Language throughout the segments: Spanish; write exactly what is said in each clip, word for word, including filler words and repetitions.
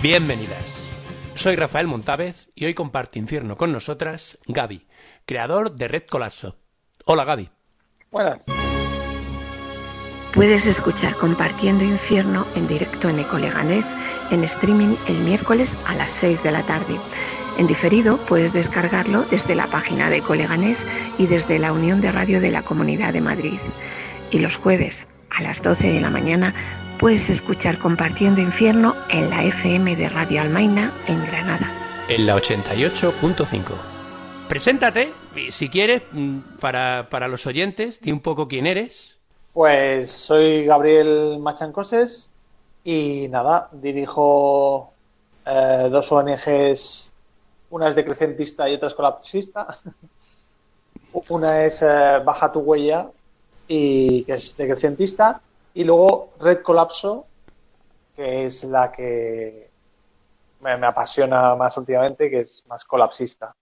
Bienvenidas. Soy Rafael Montávez y hoy comparte infierno con nosotras Gaby, creador de Red Colapso. Hola, Gaby. Buenas. Puedes escuchar Compartiendo Infierno en directo en Ecoleganés, en streaming el miércoles a las seis de la tarde. En diferido puedes descargarlo desde la página de Ecoleganés y desde la Unión de Radio de la Comunidad de Madrid. Y los jueves a las doce de la mañana puedes escuchar Compartiendo Infierno en la F M de Radio Almaina en Granada. En la ochenta y ocho punto cinco. Preséntate, si quieres, para, para los oyentes, di un poco quién eres. Pues soy Gabriel Machancoses y nada, dirijo eh, dos O N Ges, una es decrecentista y otra es colapsista. Una es eh, Baja tu Huella, y que es decrecentista, y luego Red Colapso, que es la que me, me apasiona más últimamente, que es más colapsista.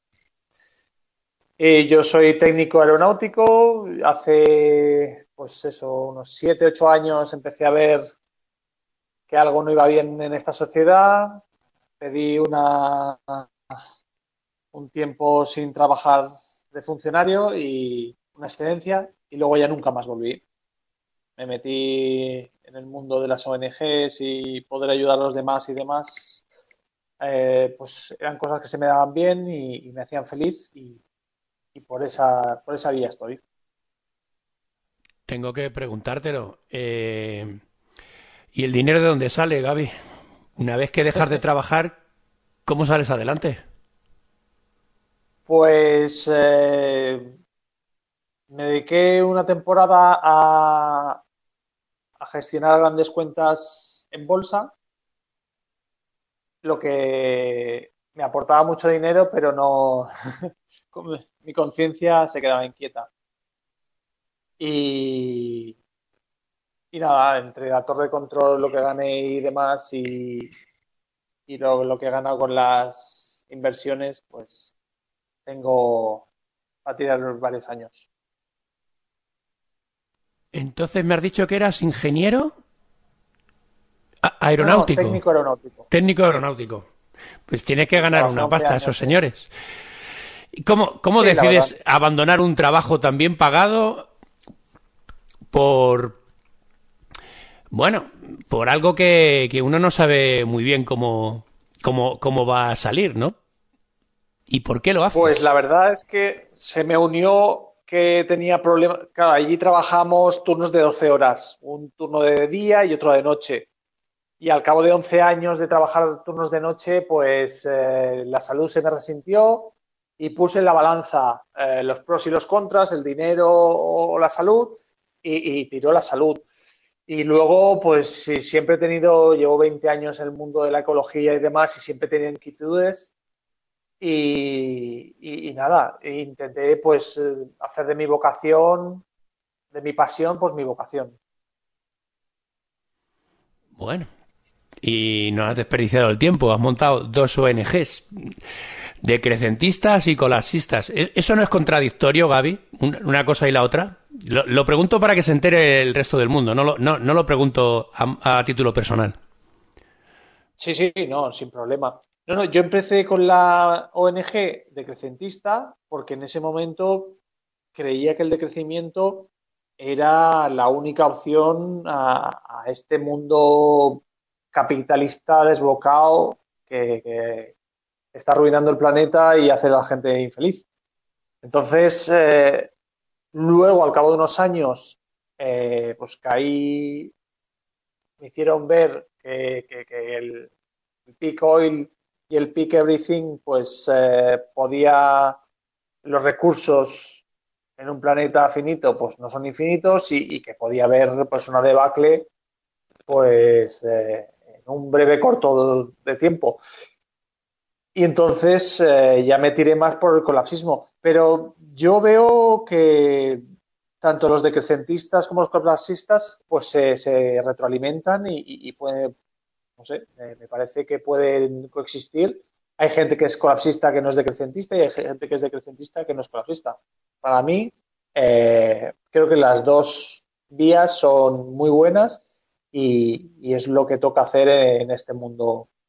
Y yo soy técnico aeronáutico. Hace, pues eso, unos siete, ocho años empecé a ver que algo no iba bien en esta sociedad. Pedí una, un tiempo sin trabajar de funcionario y una excedencia, y luego ya nunca más volví. Me metí en el mundo de las O N Ges y poder ayudar a los demás y demás. Eh, pues eran cosas que se me daban bien y, y me hacían feliz, y y por esa por esa vía estoy. Tengo que preguntártelo. Eh, ¿Y el dinero de dónde sale, Gaby? Una vez que dejas de trabajar, ¿cómo sales adelante? Pues eh, me dediqué una temporada a, a gestionar grandes cuentas en bolsa, lo que me aportaba mucho dinero, pero no mi conciencia se quedaba inquieta. Y, y nada, entre la torre de control, lo que gané y demás, y, y lo, lo que he ganado con las inversiones, pues tengo a tirar varios años. Entonces me has dicho que eras ingeniero a- No, no, aeronáutico, técnico aeronáutico. técnico Sí, aeronáutico. Pues tienes que sí, ganar trabajé una once pasta esos años en... señores. ¿Y cómo, cómo Sí, la verdad. decides abandonar un trabajo tan bien pagado por, bueno, por algo que, que uno no sabe muy bien cómo, cómo, cómo va a salir, ¿no? ¿Y por qué lo Pues haces? la verdad es que se me unió que tenía problemas. Claro, allí trabajamos turnos de doce horas, un turno de día y otro de noche. Y al cabo de once años de trabajar turnos de noche, pues eh, la salud se me resintió y puse en la balanza eh, los pros y los contras, el dinero o la salud, y, y tiró la salud. Y luego, pues sí, siempre he tenido, llevo veinte años en el mundo de la ecología y demás, y siempre he tenido inquietudes. Y, y, y nada, intenté pues eh, hacer de mi vocación, de mi pasión, pues mi vocación. Bueno, y no has desperdiciado el tiempo, has montado dos O N Ges, decrecentistas y colapsistas. ¿E- ¿Eso no es contradictorio, Gaby? Un- Una cosa y la otra. Lo, lo pregunto para que se entere el resto del mundo, no lo, no, no lo pregunto a, a título personal. Sí, sí, no, sin problema. No, no, yo empecé con la O N Ge decrecentista porque en ese momento creía que el decrecimiento era la única opción a, a este mundo capitalista desbocado que, que está arruinando el planeta y hace a la gente infeliz. Entonces, eh, luego, al cabo de unos años, eh, pues caí, me hicieron ver que, que, que el, el peak oil y el peak everything, pues eh, podía, los recursos en un planeta finito, pues no son infinitos, y, y que podía haber pues una debacle, pues eh, en un breve corto de tiempo. Y entonces eh, ya me tiré más por el colapsismo. Pero yo veo que tanto los decrecentistas como los colapsistas pues se, se retroalimentan y, y, y puede, no sé, me, me parece que pueden coexistir. Hay gente que es colapsista que no es decrecentista, y hay gente que es decrecentista que no es colapsista. Para mí, eh, creo que las dos vías son muy buenas, y, y es lo que toca hacer en este mundo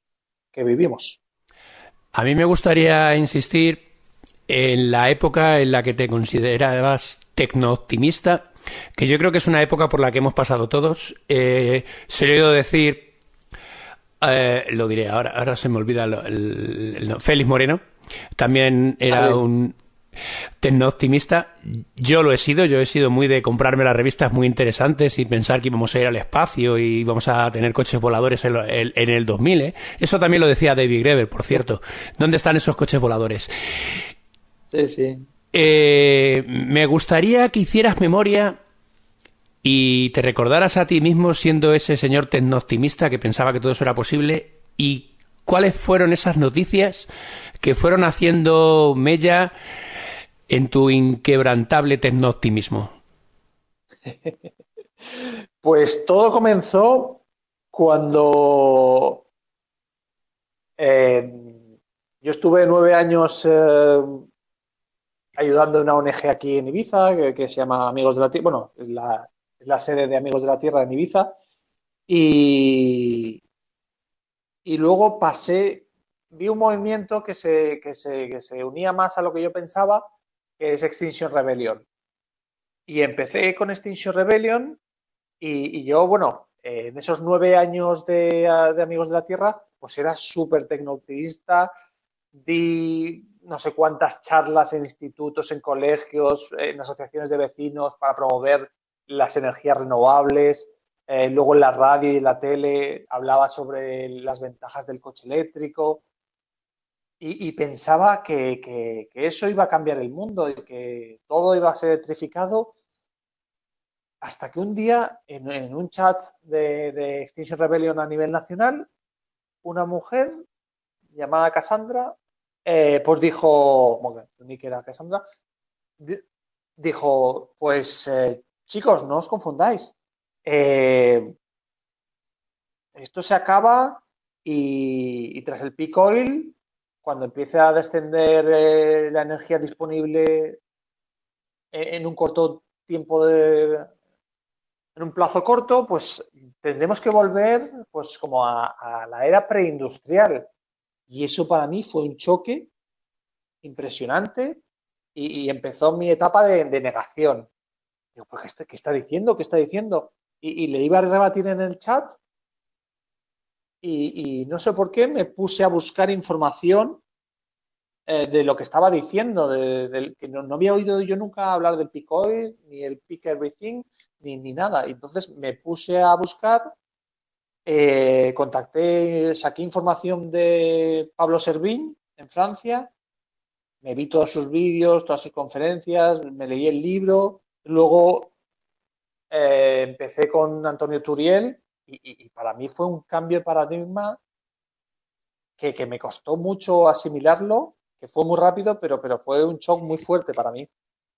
que vivimos. A mí me gustaría insistir en la época en la que te considerabas tecno-optimista, que yo creo que es una época por la que hemos pasado todos. Eh, se lo he oído decir, eh, lo diré ahora, ahora se me olvida, el, el, el, Félix Moreno, también era un tecno-optimista. Yo lo he sido, yo he sido muy de comprarme las revistas muy interesantes y pensar que íbamos a ir al espacio y íbamos a tener coches voladores en, en, en el dos mil, ¿eh? Eso también lo decía David Graeber, por cierto. ¿Dónde están esos coches voladores? Sí, sí. Eh, me gustaría que hicieras memoria y te recordaras a ti mismo siendo ese señor tecno-optimista que pensaba que todo eso era posible, y cuáles fueron esas noticias que fueron haciendo mella en tu inquebrantable tecno-optimismo. Pues todo comenzó cuando eh, yo estuve nueve años eh, ayudando en una O N G aquí en Ibiza, que, que se llama Amigos de la Tierra. Bueno, es la, es la sede de Amigos de la Tierra en Ibiza. Y, y luego pasé, vi un movimiento que se, que, se, que se unía más a lo que yo pensaba, que es Extinction Rebellion. Y empecé con Extinction Rebellion y, y yo, bueno, eh, en esos nueve años de, de Amigos de la Tierra, pues era súper tecnooptimista, di no sé cuántas charlas en institutos, en colegios, en asociaciones de vecinos para promover las energías renovables. Eh, luego en la radio y en la tele hablaba sobre las ventajas del coche eléctrico y, y pensaba que, que, que eso iba a cambiar el mundo y que todo iba a ser electrificado, hasta que un día en, en un chat de, de Extinction Rebellion a nivel nacional, una mujer llamada Cassandra, eh, pues dijo, bueno, ni que era Cassandra, di, dijo, pues eh, chicos, no os confundáis, eh, esto se acaba y, y tras el peak oil, cuando empiece a descender eh, la energía disponible en, en un corto tiempo de, en un plazo corto, pues tendremos que volver pues como a, a la era preindustrial. Y eso para mí fue un choque impresionante y, y empezó mi etapa de, de negación. Digo, pues, ¿qué está, ¿qué está diciendo? ¿Qué está diciendo? Y, y le iba a rebatir en el chat y, y no sé por qué me puse a buscar información eh, de lo que estaba diciendo, de, de, que no, no había oído yo nunca hablar del peak oil, ni el peak everything, ni, ni nada. Y entonces me puse a buscar, eh, contacté, saqué información de Pablo Servigne en Francia, me vi todos sus vídeos, todas sus conferencias, me leí el libro, luego eh, empecé con Antonio Turiel y, y, y para mí fue un cambio de paradigma que, que me costó mucho asimilarlo, que fue muy rápido, pero, pero fue un shock muy fuerte para mí.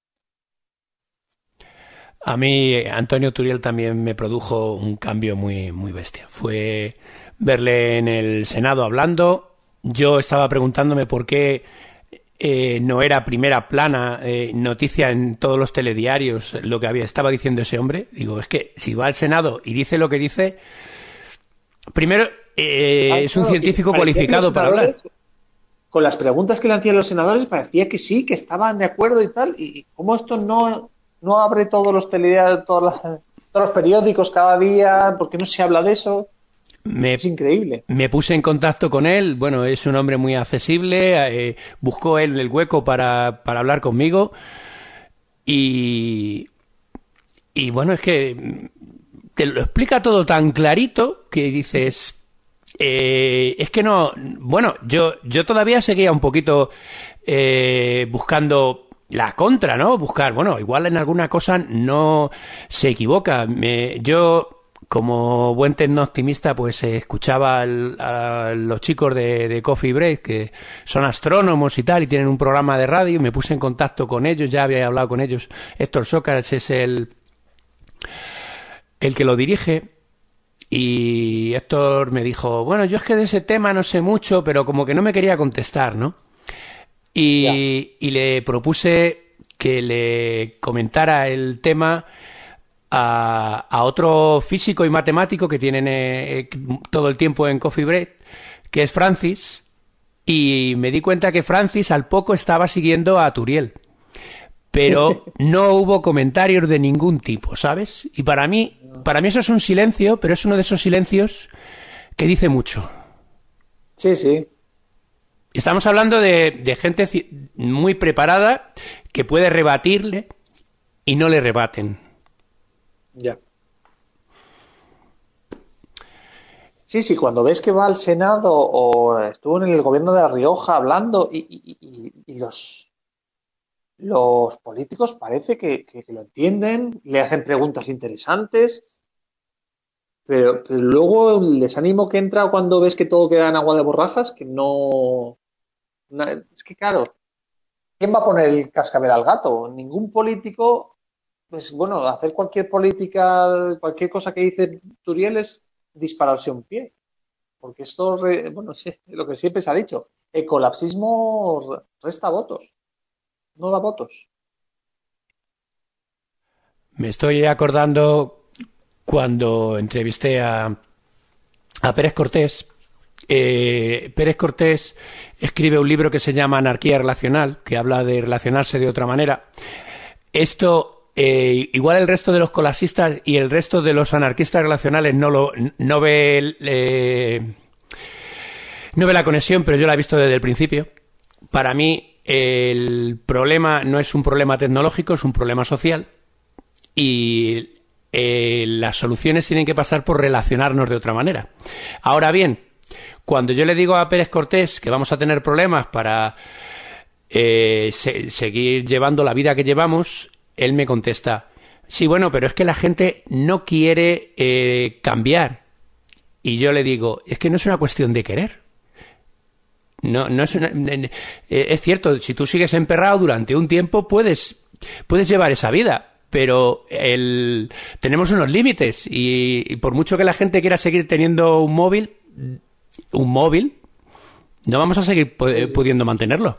A mí Antonio Turiel también me produjo un cambio muy, muy bestia. Fue verle en el Senado hablando. Yo estaba preguntándome por qué eh, no era primera plana, eh, noticia en todos los telediarios, lo que había estaba diciendo ese hombre. Digo, es que si va al Senado y dice lo que dice, primero eh, ah, es un claro, científico cualificado para hablar. Con las preguntas que le hacían los senadores parecía que sí, que estaban de acuerdo y tal. Y cómo esto no... no abre todos los telediarios, todos los, todos los periódicos cada día, porque no se habla de eso. Me, es increíble. Me puse en contacto con él, bueno, es un hombre muy accesible, eh, buscó él el hueco para, para hablar conmigo y, y bueno, es que te lo explica todo tan clarito que dices... Eh, es que no, bueno, yo, yo todavía seguía un poquito eh, buscando la contra, ¿no? Buscar, bueno, igual en alguna cosa no se equivoca. Me, yo, como buen tecno-optimista, pues eh, escuchaba al, a los chicos de, de Coffee Break, que son astrónomos y tal, y tienen un programa de radio, y me puse en contacto con ellos, ya había hablado con ellos. Héctor Sócrates es el, el que lo dirige. Y Héctor me dijo, bueno, yo es que de ese tema no sé mucho, pero como que no me quería contestar, ¿no? Y, y le propuse que le comentara el tema a, a otro físico y matemático que tienen eh, todo el tiempo en Coffee Break, que es Francis, y me di cuenta que Francis al poco estaba siguiendo a Turiel. Pero no hubo comentarios de ningún tipo, ¿sabes? Y para mí, para mí eso es un silencio, pero es uno de esos silencios que dice mucho. Sí, sí, Estamos hablando de, de gente ci- muy preparada que puede rebatirle y no le rebaten. ya. Sí, sí, cuando ves que va al Senado o estuvo en el gobierno de La Rioja hablando y, y- y- y los, los políticos parece que, que- que lo entienden, le hacen preguntas interesantes, pero, pero luego el desánimo que entra cuando ves que todo queda en agua de borrajas, que no... na- es que claro, ¿quién va a poner el cascabel al gato? Ningún político, pues bueno, hacer cualquier política, cualquier cosa que dice Turiel es dispararse un pie. Porque esto, re- bueno, sí, lo que siempre se ha dicho, el colapsismo resta votos, no da votos. Me estoy acordando cuando entrevisté a, a Pérez Cortés. Eh, Pérez Cortés escribe un libro que se llama Anarquía Relacional, que habla de relacionarse de otra manera. Esto, eh, igual el resto de los colasistas y el resto de los anarquistas relacionales no lo no ve, eh, no ve la conexión, pero yo la he visto desde el principio. Para mí, el problema no es un problema tecnológico, es un problema social. Y eh, las soluciones tienen que pasar por relacionarnos de otra manera. Ahora bien, cuando yo le digo a Pérez Cortés que vamos a tener problemas para eh, se- seguir llevando la vida que llevamos, él me contesta, sí, bueno, pero es que la gente no quiere eh, cambiar. Y yo le digo, es que no es una cuestión de querer. No, no es una- eh, es cierto, si tú sigues emperrado durante un tiempo, puedes, puedes llevar esa vida, pero el, tenemos unos límites y, y por mucho que la gente quiera seguir teniendo un móvil, un móvil, no vamos a seguir pu- Sí, sí. pudiendo mantenerlo.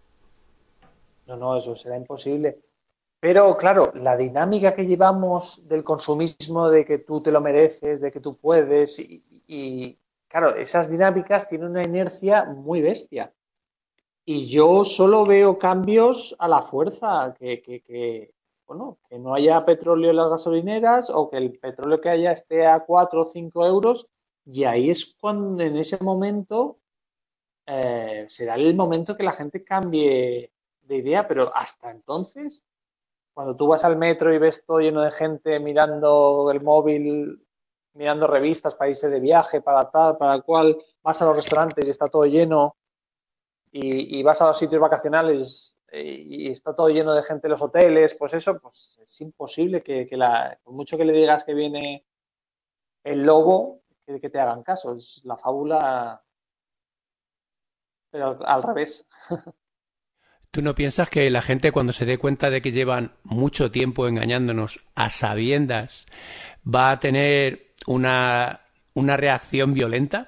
No, no, eso será imposible. Pero claro, la dinámica que llevamos del consumismo, de que tú te lo mereces, de que tú puedes, y, y, claro, esas dinámicas tienen una inercia muy bestia. Y yo solo veo cambios a la fuerza, que, que, que, bueno, que no haya petróleo en las gasolineras o que el petróleo que haya esté a cuatro o cinco euros, y ahí es cuando en ese momento eh, será el momento que la gente cambie de idea, pero hasta entonces, cuando tú vas al metro y ves todo lleno de gente mirando el móvil, mirando revistas, países de viaje, para tal, para cual, vas a los restaurantes y está todo lleno, y, y vas a los sitios vacacionales eh, y está todo lleno de gente en los hoteles, pues eso, pues es imposible que, que la, por mucho que le digas que viene el lobo, que, que te hagan caso. Es la fábula, pero al revés. ¿Tú no piensas que la gente cuando se dé cuenta de que llevan mucho tiempo engañándonos a sabiendas va a tener una, una reacción violenta?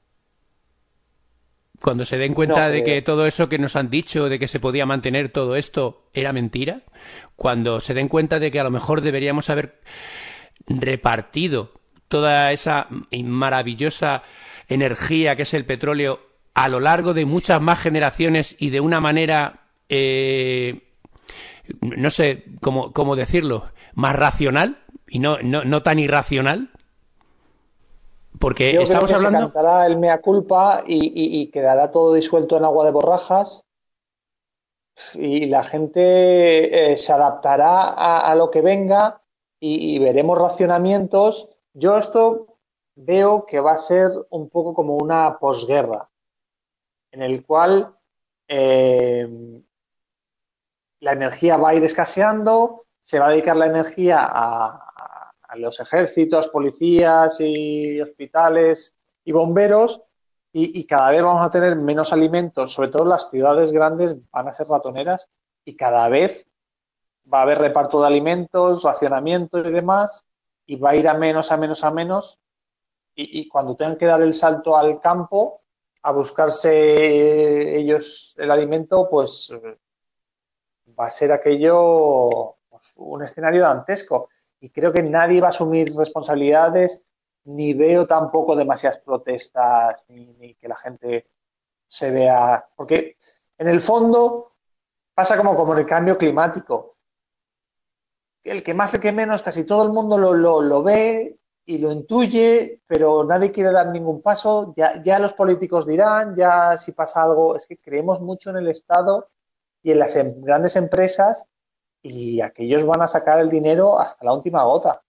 Cuando se den No cuenta de que creo. todo eso que nos han dicho, de que se podía mantener todo esto, era mentira, cuando se den cuenta de que a lo mejor deberíamos haber repartido toda esa maravillosa energía que es el petróleo a lo largo de muchas más generaciones y de una manera, eh, no sé cómo, cómo decirlo, más racional y no, no, no tan irracional, porque Yo creo estamos que se hablando. cantará el mea culpa y, y- y quedará todo disuelto en agua de borrajas y la gente eh, se adaptará a, a lo que venga y, y veremos racionamientos. Yo esto veo que va a ser un poco como una posguerra, en el cual eh, la energía va a ir escaseando, se va a dedicar la energía a, a los ejércitos, policías y hospitales y bomberos y, y, cada vez vamos a tener menos alimentos, sobre todo las ciudades grandes van a ser ratoneras y cada vez va a haber reparto de alimentos, racionamiento y demás y va a ir a menos, a menos, a menos y, y cuando tengan que dar el salto al campo a buscarse ellos el alimento, pues va a ser aquello pues, un escenario dantesco. Y creo que nadie va a asumir responsabilidades, ni veo tampoco demasiadas protestas, ni, ni que la gente se vea, porque en el fondo pasa como, como en el cambio climático. El que más, el que menos, casi todo el mundo lo, lo, lo ve y lo intuye, pero nadie quiere dar ningún paso. Ya, ya los políticos dirán, ya si pasa algo, es que creemos mucho en el Estado y en las em, grandes empresas y aquellos van a sacar el dinero hasta la última gota.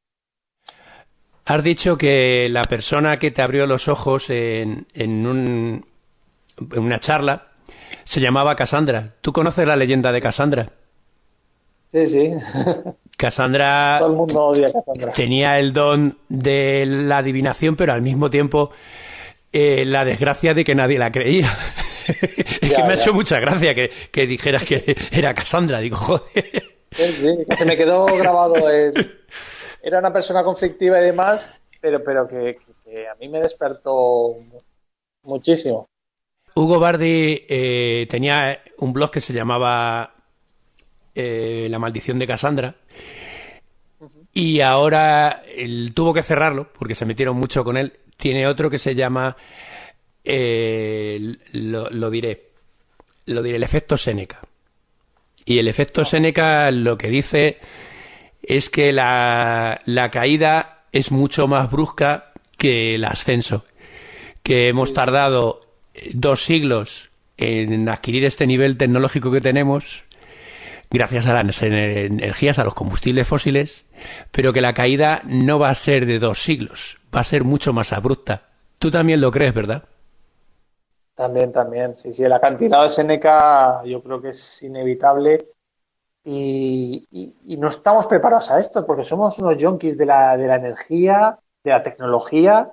Has dicho que la persona que te abrió los ojos en, en, un, en una charla se llamaba Cassandra. ¿Tú conoces la leyenda de Cassandra? Sí, sí. Cassandra Todo el mundo odia a Cassandra. Tenía el don de la adivinación, pero al mismo tiempo eh, la desgracia de que nadie la creía. Es Ya, que me ha ya. hecho mucha gracia que, que dijeras que era Cassandra. Digo, joder. Sí, sí, que se me quedó grabado en... Era una persona conflictiva y demás, pero, pero que, que, que a mí me despertó muchísimo. Hugo Bardi eh, tenía un blog que se llamaba eh, La maldición de Cassandra y ahora él tuvo que cerrarlo porque se metieron mucho con él. Tiene otro que se llama, eh, lo, lo diré, lo diré, el efecto Séneca. Y el efecto Séneca lo que dice es que la, la caída es mucho más brusca que el ascenso, que hemos tardado dos siglos en adquirir este nivel tecnológico que tenemos gracias a las energías, a los combustibles fósiles, pero que la caída no va a ser de dos siglos, va a ser mucho más abrupta. Tú también lo crees, ¿verdad? También, también. Sí, sí, el acantilado de Séneca yo creo que es inevitable y, y, y no estamos preparados a esto porque somos unos yonkis de la, de la energía, de la tecnología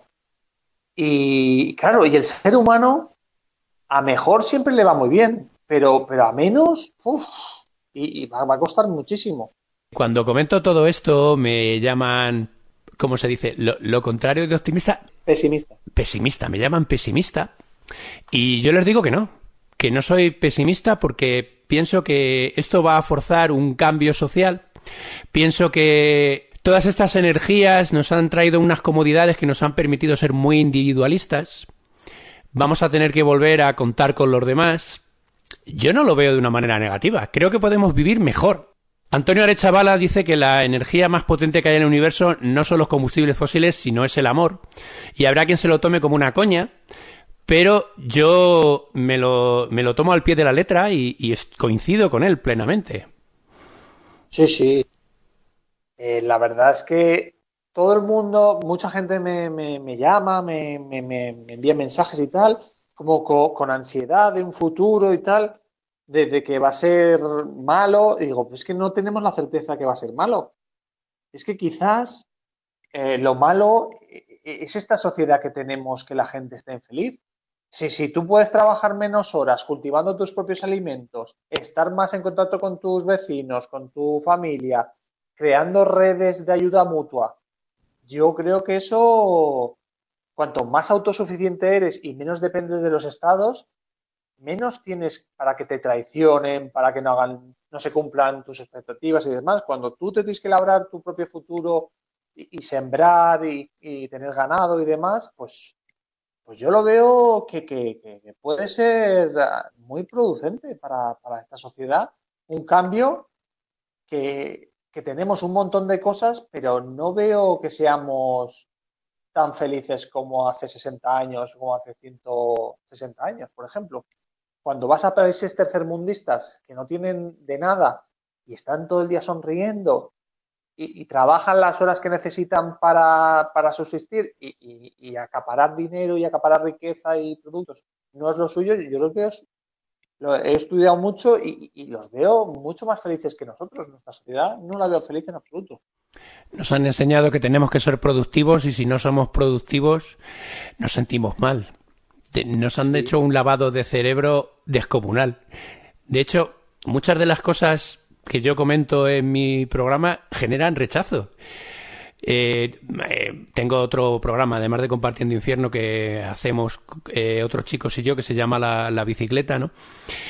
y claro, y el ser humano a mejor siempre le va muy bien, pero, pero a menos, uf, y, y va, va a costar muchísimo. Cuando comento todo esto me llaman, ¿cómo se dice? Lo, lo contrario de optimista, Pesimista. pesimista. Me llaman pesimista y yo les digo que no, que no soy pesimista porque pienso que esto va a forzar un cambio social. Pienso que todas estas energías nos han traído unas comodidades que nos han permitido ser muy individualistas. Vamos a tener que volver a contar con los demás. Yo no lo veo de una manera negativa. Creo que podemos vivir mejor. Antonio Arechavala dice que la energía más potente que hay en el universo no son los combustibles fósiles, sino es el amor. Y habrá quien se lo tome como una coña, pero yo me lo, me lo tomo al pie de la letra y, y coincido con él plenamente. Sí, sí. Eh, la verdad es que todo el mundo, mucha gente me, me, me llama, me, me, me me envía mensajes y tal, como co- con, ansiedad de un futuro y tal, de, de que va a ser malo. Y digo, pues es que no tenemos la certeza que va a ser malo. Es que quizás eh, lo malo eh, eh, es esta sociedad que tenemos que la gente esté infeliz. Si, si tú puedes trabajar menos horas cultivando tus propios alimentos, estar más en contacto con tus vecinos, con tu familia, creando redes de ayuda mutua, yo creo que eso, cuanto más autosuficiente eres y menos dependes de los estados, menos tienes para que te traicionen, para que no hagan, no se cumplan tus expectativas y demás. Cuando tú te tienes que labrar tu propio futuro y, y sembrar y, y tener ganado y demás, pues, pues yo lo veo que, que, que- que puede ser ah, muy producente para, para esta sociedad. Un cambio que, que tenemos un montón de cosas, pero no veo que seamos tan felices como hace sesenta años o como hace ciento sesenta años, por ejemplo. Cuando vas a países tercermundistas que no tienen de nada y están todo el día sonriendo y, y trabajan las horas que necesitan para, para subsistir y, y- y acaparar dinero y acaparar riqueza y productos no es lo suyo, yo los veo, lo he estudiado mucho y, y los veo mucho más felices que nosotros. Nuestra sociedad no la veo feliz en absoluto. Nos han enseñado que tenemos que ser productivos y si no somos productivos nos sentimos mal. Te- Nos han Sí, hecho un lavado de cerebro descomunal. De hecho, muchas de las cosas que yo comento en mi programa generan rechazo. Eh, eh, tengo otro programa, además de Compartiendo Infierno, que hacemos eh, otros chicos y yo, que se llama La, la Bicicleta, ¿no?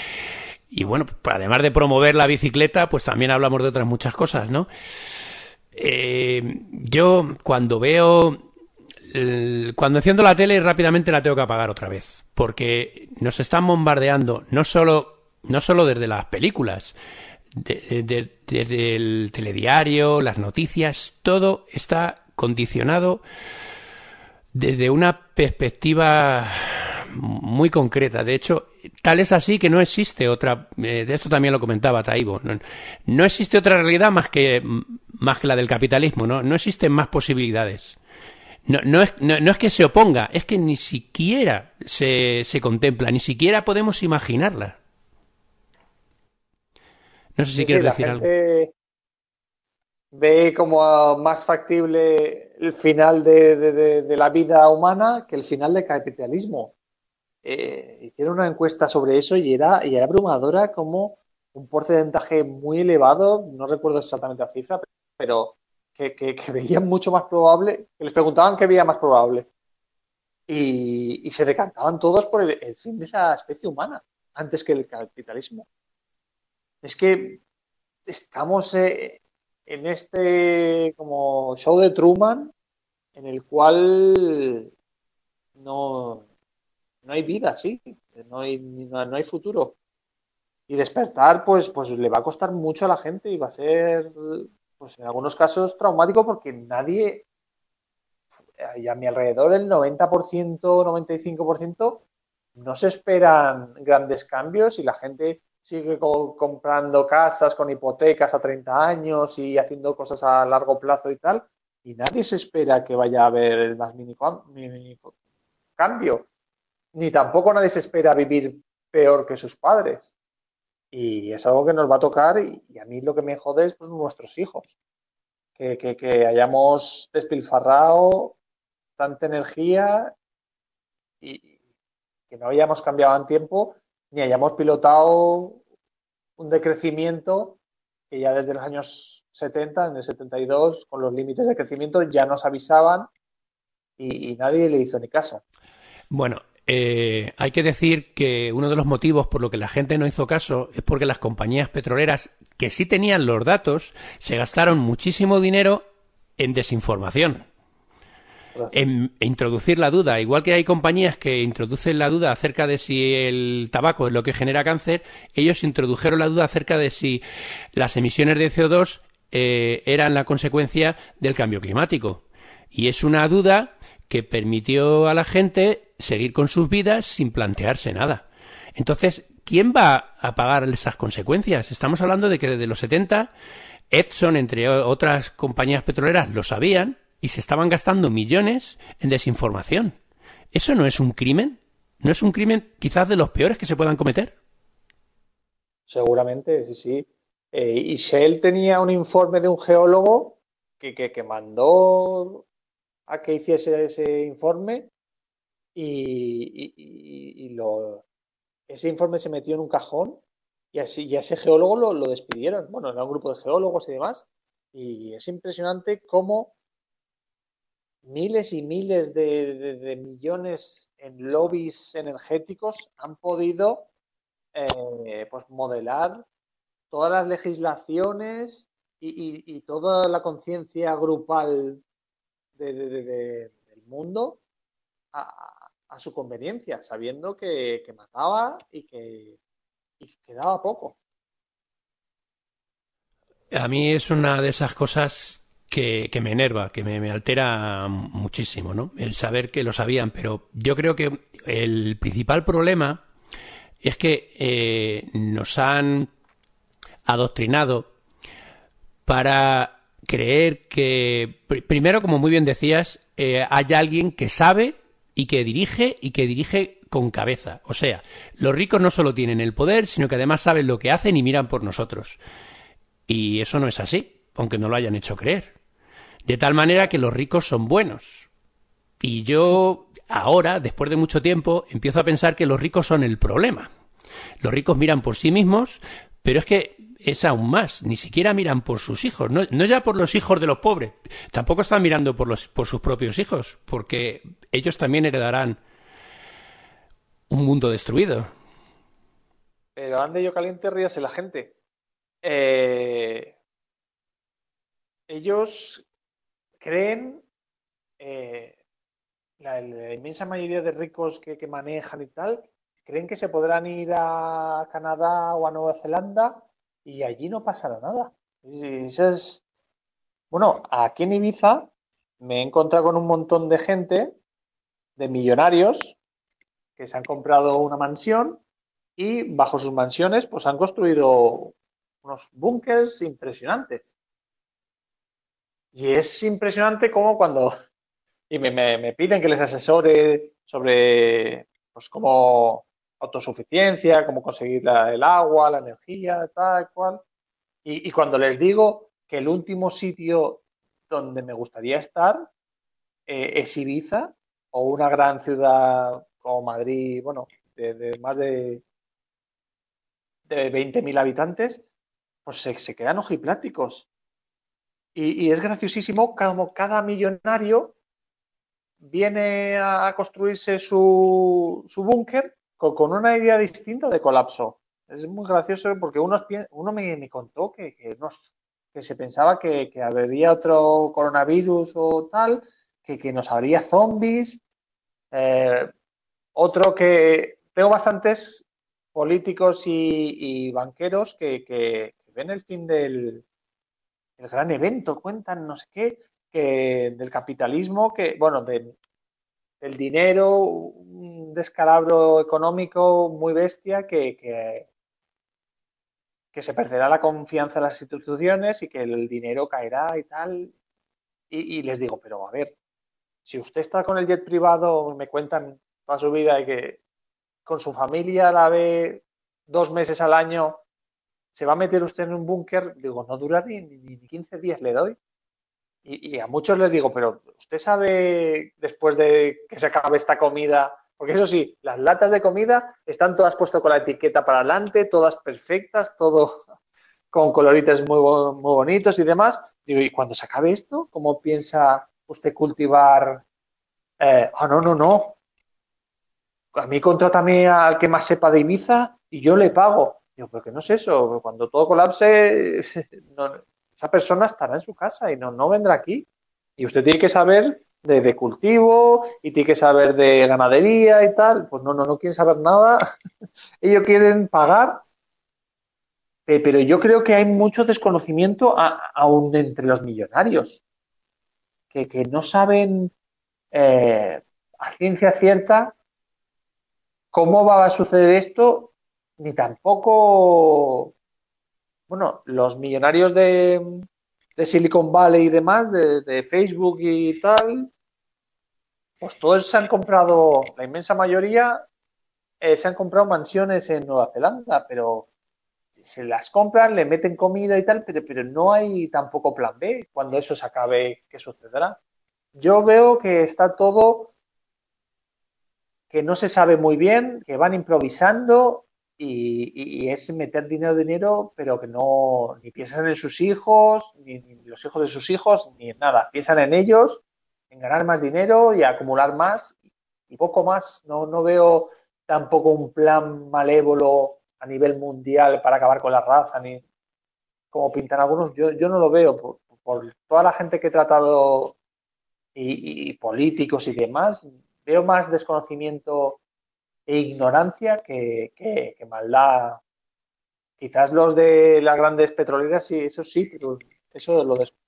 Y bueno, pues, además de promover la bicicleta, pues también hablamos de otras muchas cosas, ¿no? Eh, yo cuando veo el- cuando enciendo la tele rápidamente la tengo que apagar otra vez, porque nos están bombardeando no solo, no solo desde las películas, de- de- desde el telediario, las noticias, todo está condicionado desde una perspectiva muy concreta. De hecho, tal es así que no existe otra. Eh, de esto también lo comentaba Taibo. No, no existe otra realidad más que más que la del capitalismo. No, no existen más posibilidades. No, no, es, no, no es que se oponga, es que ni siquiera se, se contempla, ni siquiera podemos imaginarla. No sé si Sí, sí, quieres la decir algo. gente ve como más factible el final de, de- de- de la vida humana que el final del capitalismo. Eh, hicieron una encuesta sobre eso y era, y era abrumadora como un porcentaje muy elevado, no recuerdo exactamente la cifra, pero que, que, que veían mucho más probable, que les preguntaban qué veía más probable y, y se decantaban todos por el, el fin de la especie humana antes que el capitalismo. Es que estamos eh, en este como show de Truman en el cual no, no hay vida, sí, no hay, no, no hay futuro. Y despertar, pues, pues le va a costar mucho a la gente y va a ser, pues en algunos casos traumático porque nadie, y a mi alrededor el noventa por ciento, noventa y cinco por ciento, no se esperan grandes cambios y la gente sigue co- comprando casas con hipotecas a treinta años y haciendo cosas a largo plazo y tal, y nadie se espera que vaya a haber el más mínimo cam- mínimo cambio, ni tampoco nadie se espera vivir peor que sus padres. Y es algo que nos va a tocar y, y a mí lo que me jode es pues, nuestros hijos, que, que, que hayamos despilfarrado tanta energía y que no hayamos cambiado en tiempo ni hayamos pilotado un decrecimiento que ya desde los años setenta, en el setenta y dos, con los límites de crecimiento ya nos avisaban y, y nadie le hizo ni caso. Bueno, eh, hay que decir que uno de los motivos por lo que la gente no hizo caso es porque las compañías petroleras, que sí tenían los datos, se gastaron muchísimo dinero en desinformación, Ostras. en introducir la duda. Igual que hay compañías que introducen la duda acerca de si el tabaco es lo que genera cáncer, ellos introdujeron la duda acerca de si las emisiones de C O dos eh, eran la consecuencia del cambio climático. Y es una duda que permitió a la gente seguir con sus vidas sin plantearse nada. Entonces, ¿quién va a pagar esas consecuencias? Estamos hablando de que desde los setenta Exxon, entre otras compañías petroleras, lo sabían y se estaban gastando millones en desinformación. ¿Eso no es un crimen? ¿No es un crimen quizás de los peores que se puedan cometer? Seguramente, sí, sí. Eh, y Shell tenía un informe de un geólogo que, que, que mandó a que hiciese ese informe y, y- y- y lo, ese informe se metió en un cajón y así y a ese geólogo lo, lo despidieron. Bueno, era un grupo de geólogos y demás. Y es impresionante cómo miles y miles de, de- de millones en lobbies energéticos han podido eh, pues modelar todas las legislaciones y, y- y toda la conciencia grupal de- de- de- de- del mundo a, a su conveniencia, sabiendo que, que mataba y que, y que daba poco. A mí es una de esas cosas que, que me enerva, que me, me altera muchísimo, ¿no? El saber que lo sabían, pero yo creo que el principal problema es que eh, nos han adoctrinado para creer que, pr- primero, como muy bien decías, eh, hay alguien que sabe y que dirige y que dirige con cabeza. O sea, los ricos no solo tienen el poder, sino que además saben lo que hacen y miran por nosotros. Y eso no es así, aunque no lo hayan hecho creer. De tal manera que los ricos son buenos. Y yo ahora, después de mucho tiempo, empiezo a pensar que los ricos son el problema. Los ricos miran por sí mismos, pero es que es aún más, ni siquiera miran por sus hijos, no, no ya por los hijos de los pobres, tampoco están mirando por, los, por sus propios hijos, porque ellos también heredarán un mundo destruido. Pero ande yo caliente, ríase la gente. Eh, ellos creen, eh, la, la inmensa mayoría de ricos que, que manejan y tal, creen que se podrán ir a Canadá o a Nueva Zelanda y allí no pasará nada. Y eso es, bueno, aquí en Ibiza me he encontrado con un montón de gente, de millonarios, que se han comprado una mansión y bajo sus mansiones pues han construido unos búnkers impresionantes. Y es impresionante como cuando y me, me, me piden que les asesore sobre pues cómo autosuficiencia, cómo conseguir la- el agua, la energía, tal cual. Y, y cuando les digo que el último sitio donde me gustaría estar eh, es Ibiza o una gran ciudad como Madrid, bueno, de, de más de, de veinte mil habitantes, pues se, se quedan ojipláticos. Y, y es graciosísimo como cada millonario viene a construirse su, su búnker con, con, una idea distinta de colapso. Es muy gracioso porque uno, uno me, me contó que, que, unos, que, se pensaba que, que habría otro coronavirus o tal, que, que nos habría zombies. Eh, otro que tengo bastantes políticos y, y banqueros que, que, que, ven el fin del el gran evento, cuentan no sé qué, que del capitalismo, que bueno, de, el dinero, un descalabro económico muy bestia que, que, que, se perderá la confianza en las instituciones y que el dinero caerá y tal. Y, y les digo, pero a ver, si usted está con el jet privado, me cuentan toda su vida y que con su familia la ve dos meses al año, se va a meter usted en un búnker, digo, no dura ni, ni quince días le doy. Y, y a muchos les digo, pero usted sabe después de que se acabe esta comida, porque eso sí, las latas de comida están todas puestas con la etiqueta para adelante, todas perfectas, todo con coloritos muy, muy bonitos y demás. Digo, ¿y cuando se acabe esto, cómo piensa usted cultivar? Eh, ah, no, no, no. A mí contrátame al que más sepa de Ibiza y yo le pago. Digo, pero que no es eso. Cuando todo colapse, no, esa persona estará en su casa y no, no vendrá aquí. Y usted tiene que saber de, de cultivo y tiene que saber de ganadería y tal. Pues no, no, no quieren saber nada. Ellos quieren pagar, eh, pero yo creo que hay mucho desconocimiento a, aún entre los millonarios, que, que no saben eh, a ciencia cierta cómo va a suceder esto, ni tampoco, bueno, los millonarios de, de Silicon Valley y demás, de, de Facebook y tal, pues todos se han comprado, la inmensa mayoría eh, se han comprado mansiones en Nueva Zelanda, pero se las compran, le meten comida y tal, pero, pero no hay tampoco plan B. Cuando eso se acabe, ¿qué sucederá? Yo veo que está todo, que no se sabe muy bien, que van improvisando y, y, y es meter dinero, dinero, pero que no, ni piensan en sus hijos, ni, ni los hijos de sus hijos, ni en nada. Piensan en ellos, en ganar más dinero y acumular más y poco más. No, no veo tampoco un plan malévolo a nivel mundial para acabar con la raza, ni como pintan algunos. Yo, yo no lo veo por, por toda la gente que he tratado y, y políticos y demás. Veo más desconocimiento e ignorancia que, que, que maldad. Quizás los de las grandes petroleras sí, eso sí, pero eso lo desconozco.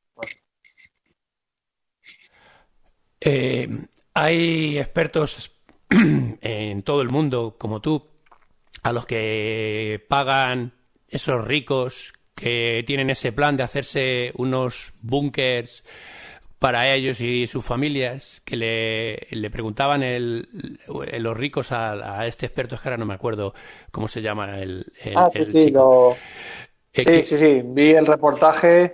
Eh, hay expertos en todo el mundo, como tú, a los que pagan esos ricos que tienen ese plan de hacerse unos búnkers para ellos y sus familias, que le, le preguntaban el, el- los ricos a, a este experto, es que ahora no me acuerdo cómo se llama el, el- Ah, sí, el sí, chico, lo, eh, sí, que, sí, sí, vi el reportaje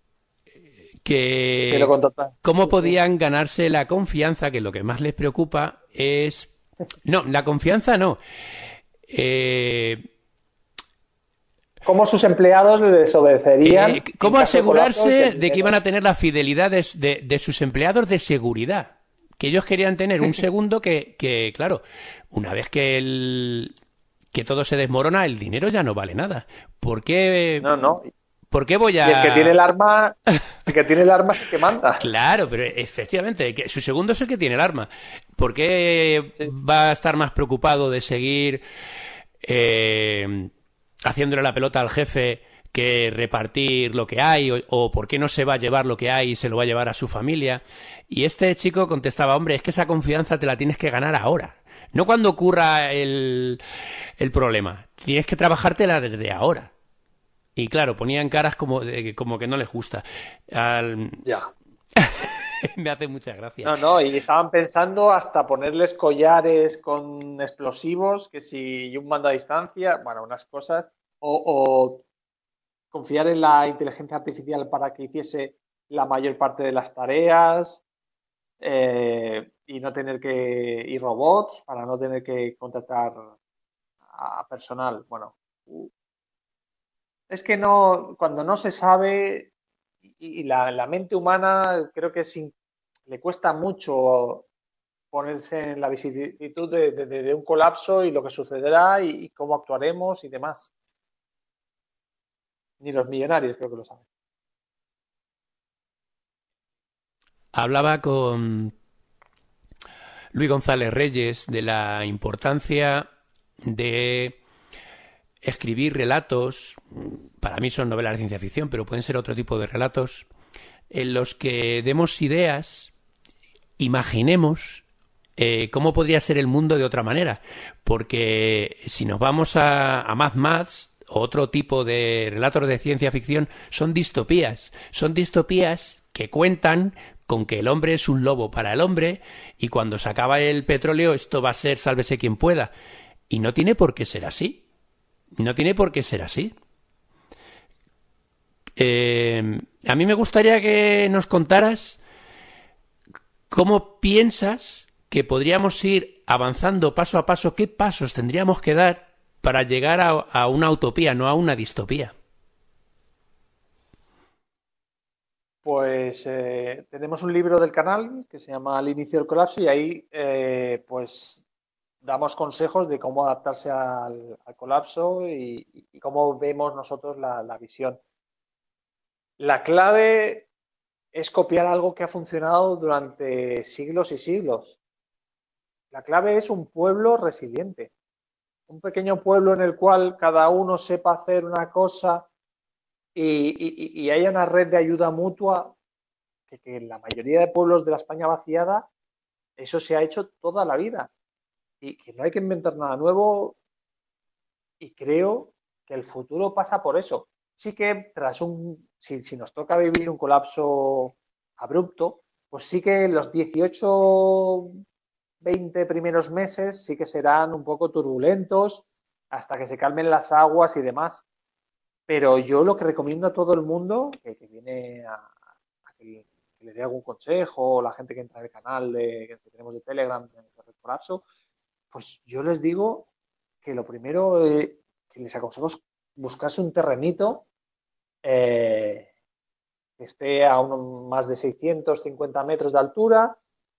que lo que contratan. cómo Sí, sí. podían ganarse la confianza, que lo que más les preocupa es... No, la confianza no. Eh, Cómo sus empleados les eh, obedecerían en ¿Cómo caso de colapso y que el asegurarse de que iban dinero. a tener la fidelidad de, de- de sus empleados de seguridad? Que ellos querían tener un segundo que, que, claro, una vez que el, que todo se desmorona, el dinero ya no vale nada. ¿Por qué, No, no. por qué voy Y el que tiene el a...? arma, el que tiene el arma es el que manda. Claro, pero efectivamente, que su segundo es el que tiene el arma. ¿Por qué Sí. va a estar más preocupado de seguir eh, haciéndole la pelota al jefe que repartir lo que hay? O, o por qué no se va a llevar lo que hay y se lo va a llevar a su familia? Y este chico contestaba, hombre, es que esa confianza te la tienes que ganar ahora. No cuando ocurra el, el problema. Tienes que trabajártela desde ahora. Y claro, ponían caras como, de, como que no les gusta. Al... Ya. Me hace mucha gracia. No, no, y estaban pensando hasta ponerles collares con explosivos, que si y un mando a distancia, bueno, unas cosas, o, o confiar en la inteligencia artificial para que hiciese la mayor parte de las tareas, eh, y no tener que, y robots para no tener que contratar a personal. Bueno, es que no, cuando no se sabe y, y la, la mente humana creo que sin- le cuesta mucho ponerse en la vicisitud de, de- de un colapso y lo que sucederá y, y cómo actuaremos y demás. Ni los millonarios creo que lo saben. Hablaba con Luis González Reyes de la importancia de escribir relatos, para mí son novelas de ciencia ficción, pero pueden ser otro tipo de relatos, en los que demos ideas, imaginemos eh, cómo podría ser el mundo de otra manera. Porque si nos vamos a, a Mad Max, otro tipo de relatos de ciencia ficción, son distopías. Son distopías que cuentan con que el hombre es un lobo para el hombre y cuando se acaba el petróleo esto va a ser sálvese quien pueda. Y no tiene por qué ser así. No tiene por qué ser así. Eh, a mí me gustaría que nos contaras cómo piensas que podríamos ir avanzando paso a paso, qué pasos tendríamos que dar para llegar a, a una utopía, no a una distopía. Pues eh, tenemos un libro del canal que se llama Al inicio del colapso y ahí eh, pues damos consejos de cómo adaptarse al, al colapso y, y cómo vemos nosotros la, la visión. La clave es copiar algo que ha funcionado durante siglos y siglos. La clave es un pueblo resiliente, un pequeño pueblo en el cual cada uno sepa hacer una cosa y, y- y haya una red de ayuda mutua, que, que en la mayoría de pueblos de la España vaciada eso se ha hecho toda la vida y que no hay que inventar nada nuevo y creo que el futuro pasa por eso. Sí que tras un, si, si nos toca vivir un colapso abrupto, pues sí que los dieciocho veinte primeros meses sí que serán un poco turbulentos hasta que se calmen las aguas y demás. Pero yo lo que recomiendo a todo el mundo que, que viene a, a que, que, le dé algún consejo, o la gente que entra en el canal de, que tenemos de Telegram de, de Red Colapso, pues yo les digo que lo primero eh, que les aconsejo es buscarse un terrenito eh, que esté a unos más de seiscientos cincuenta metros de altura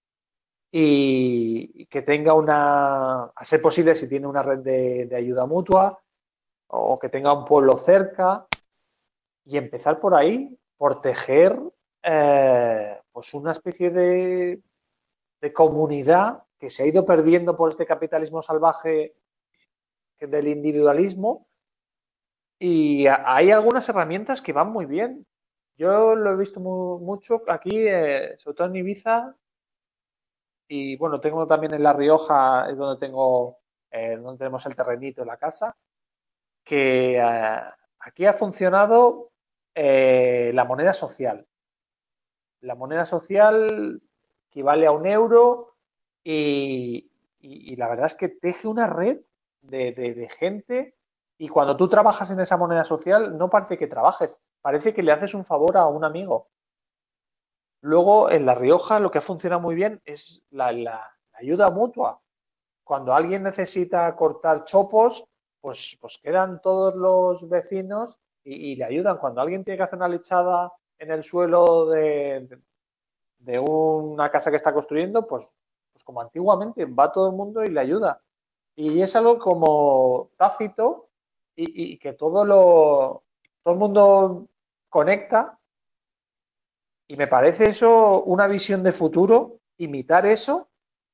y que tenga una, a ser posible, si tiene una red de, de ayuda mutua o que tenga un pueblo cerca y empezar por ahí, por tejer eh, pues una especie de, de comunidad que se ha ido perdiendo por este capitalismo salvaje del individualismo y hay algunas herramientas que van muy bien. Yo lo he visto muy, mucho aquí, eh, sobre todo en Ibiza, y bueno, tengo también en La Rioja, es donde tengo, eh, donde tenemos el terrenito en la casa, que eh, aquí ha funcionado eh, la moneda social. La moneda social equivale a un euro y, y, y la verdad es que teje una red de, de, de gente y cuando tú trabajas en esa moneda social no parece que trabajes, parece que le haces un favor a un amigo. Luego, en La Rioja, lo que ha funcionado muy bien es la, la, la ayuda mutua. Cuando alguien necesita cortar chopos, pues, pues quedan todos los vecinos y, y le ayudan. Cuando alguien tiene que hacer una lechada en el suelo de, de, de una casa que está construyendo, pues, pues como antiguamente, va todo el mundo y le ayuda. Y es algo como tácito y, y que todo lo todo el mundo conecta y me parece eso una visión de futuro, imitar eso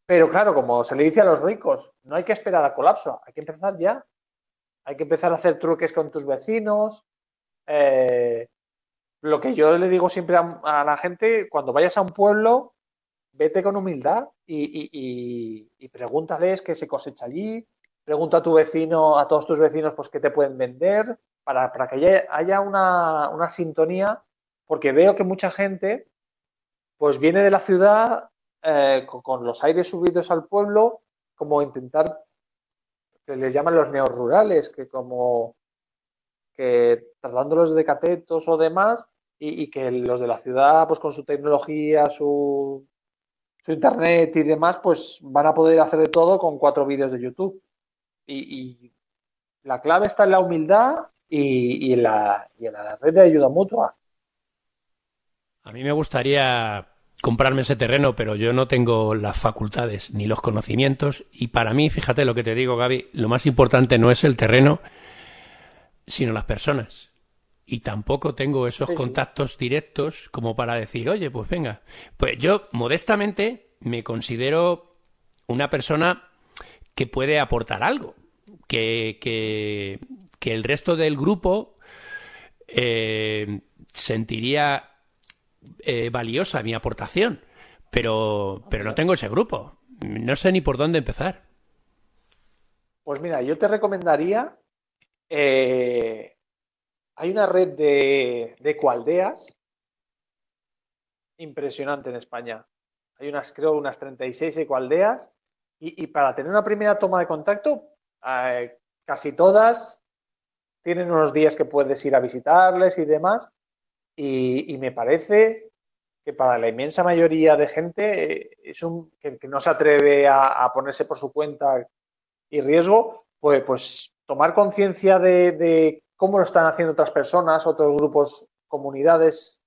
Pero claro, como se le dice a los ricos, no hay que esperar al colapso, hay que empezar ya. Hay que empezar a hacer truques con tus vecinos. Eh, lo que yo le digo siempre a, a la gente, cuando vayas a un pueblo, vete con humildad y, y, y, y pregúntales qué se cosecha allí, pregunta a tu vecino, a todos tus vecinos, pues qué te pueden vender, para, para que haya, haya una, una sintonía, porque veo que mucha gente pues viene de la ciudad eh, con, con los aires subidos al pueblo, como intentar, que les llaman los neorurales, que como que tratándolos de catetos o demás, y, y que los de la ciudad, pues con su tecnología, su, su internet y demás, pues van a poder hacer de todo con cuatro vídeos de YouTube. Y, y la clave está en la humildad y, y, en la, y en la red de ayuda mutua. A mí me gustaría comprarme ese terreno, pero yo no tengo las facultades ni los conocimientos. Y para mí, fíjate lo que te digo, Gaby, lo más importante no es el terreno, sino las personas. Y tampoco tengo esos Sí, sí. contactos directos como para decir, oye, pues venga. Pues yo, modestamente, me considero una persona que puede aportar algo. Que, que, que el resto del grupo eh, sentiría eh, valiosa mi aportación. Pero, pero no tengo ese grupo. No sé ni por dónde empezar. Pues mira, yo te recomendaría, eh, hay una red de, de ecoaldeas impresionante en España. Hay unas, creo, unas treinta y seis ecoaldeas y, y para tener una primera toma de contacto, eh, casi todas tienen unos días que puedes ir a visitarles y demás y, y me parece que para la inmensa mayoría de gente eh, es un, que, que no se atreve a, a ponerse por su cuenta y riesgo, pues, pues tomar conciencia de, de cómo lo están haciendo otras personas, otros grupos, comunidades.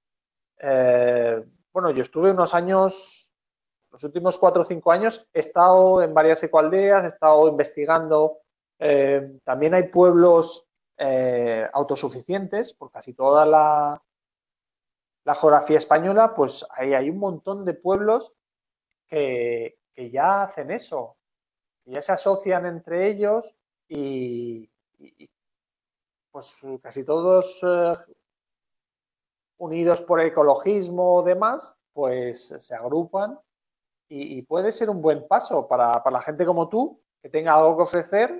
Eh, bueno, yo estuve unos años, los últimos cuatro o cinco años, he estado en varias ecoaldeas, he estado investigando. Eh, también hay pueblos eh, autosuficientes, por casi toda la, la geografía española, pues hay, hay un montón de pueblos que, que ya hacen eso, que ya se asocian entre ellos y, y pues casi todos eh, unidos por el ecologismo o demás, pues se agrupan y, y puede ser un buen paso para, para la gente como tú, que tenga algo que ofrecer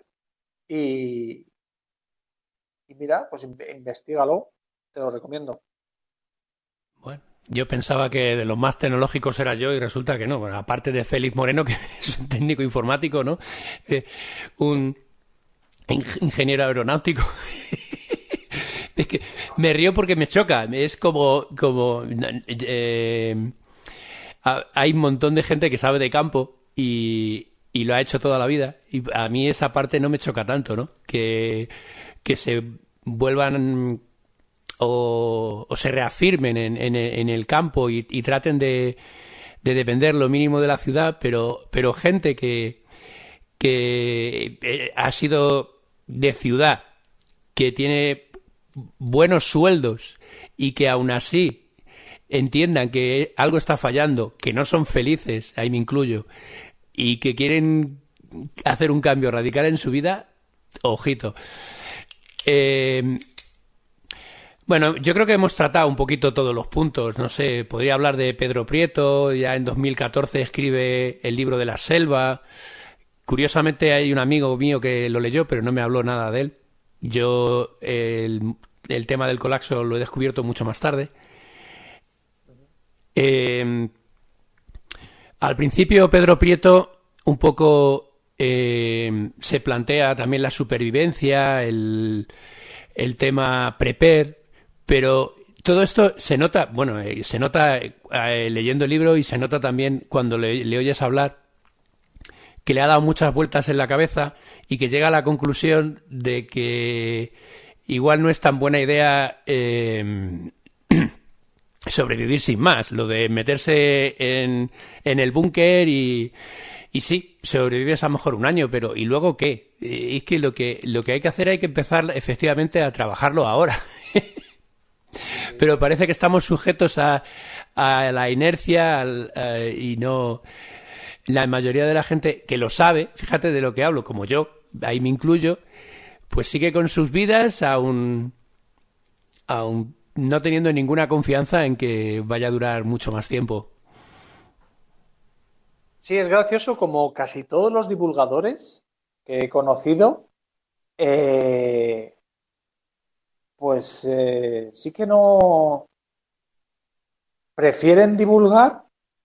y, y mira, pues investígalo, te lo recomiendo. Bueno, yo pensaba que de los más tecnológicos era yo y resulta que no. Bueno, aparte de Félix Moreno, que es un técnico informático, ¿no? Eh, un ingeniero aeronáutico. Es que me río porque me choca. Es como... como eh, hay un montón de gente que sabe de campo y, y lo ha hecho toda la vida. Y a mí esa parte no me choca tanto, ¿no? Que, que se vuelvan... O, o se reafirmen en, en, en el campo y, y traten de, de depender lo mínimo de la ciudad, pero, pero gente que, que ha sido de ciudad, que tiene buenos sueldos y que aún así entiendan que algo está fallando, que no son felices, ahí me incluyo, y que quieren hacer un cambio radical en su vida, ojito. Eh, Bueno, yo creo que hemos tratado un poquito todos los puntos. No sé, podría hablar de Pedro Prieto. Ya en dos mil catorce escribe el libro de la selva. Curiosamente hay un amigo mío que lo leyó, pero no me habló nada de él. Yo el, el tema del colapso lo he descubierto mucho más tarde. Eh, al principio Pedro Prieto un poco eh, se plantea también la supervivencia, el, el tema prepper. Pero todo esto se nota, bueno, eh, se nota eh, leyendo el libro y se nota también cuando le, le oyes hablar que le ha dado muchas vueltas en la cabeza y que llega a la conclusión de que igual no es tan buena idea eh, sobrevivir sin más, lo de meterse en, en el búnker y, y sí, sobrevives a lo mejor un año, pero ¿y luego qué? Eh, es que lo que lo que hay que hacer hay que empezar efectivamente a trabajarlo ahora. Pero parece que estamos sujetos a, a la inercia al, a, y no... la mayoría de la gente que lo sabe, fíjate de lo que hablo, como yo, ahí me incluyo, pues sigue con sus vidas aún, aún no teniendo ninguna confianza en que vaya a durar mucho más tiempo. Sí, es gracioso como casi todos los divulgadores que he conocido, eh, pues eh, sí que no prefieren divulgar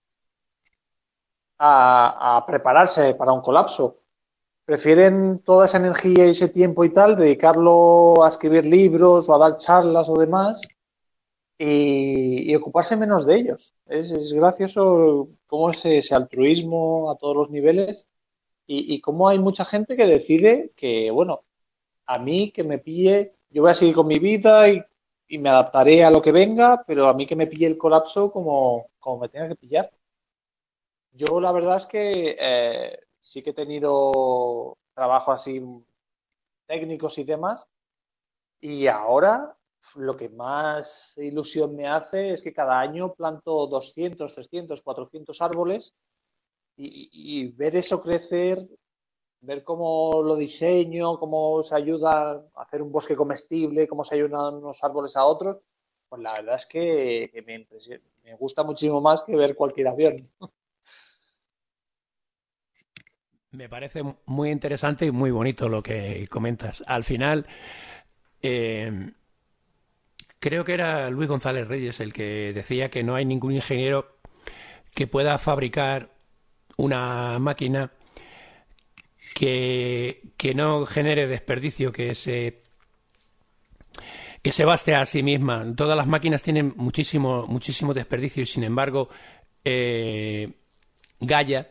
a, a prepararse para un colapso. Prefieren toda esa energía y ese tiempo y tal, dedicarlo a escribir libros o a dar charlas o demás y, y ocuparse menos de ellos. Es, es gracioso cómo es ese altruismo a todos los niveles y, y cómo hay mucha gente que decide que, bueno, a mí que me pille, yo voy a seguir con mi vida y, y me adaptaré a lo que venga, pero a mí que me pille el colapso como, como me tenga que pillar. Yo la verdad es que eh, sí que he tenido trabajo así técnicos y demás, y ahora lo que más ilusión me hace es que cada año planto doscientos, trescientos, cuatrocientos árboles y, y ver eso crecer, ver cómo lo diseño, cómo se ayuda a hacer un bosque comestible, cómo se ayudan unos árboles a otros, pues la verdad es que, que me impresiona, me gusta muchísimo más que ver cualquier avión. Me parece muy interesante y muy bonito lo que comentas. Al final, eh, creo que era Luis González Reyes el que decía que no hay ningún ingeniero que pueda fabricar una máquina que, que no genere desperdicio, que se, que se baste a sí misma. Todas las máquinas tienen muchísimo, muchísimo desperdicio y, sin embargo, eh, Gaia,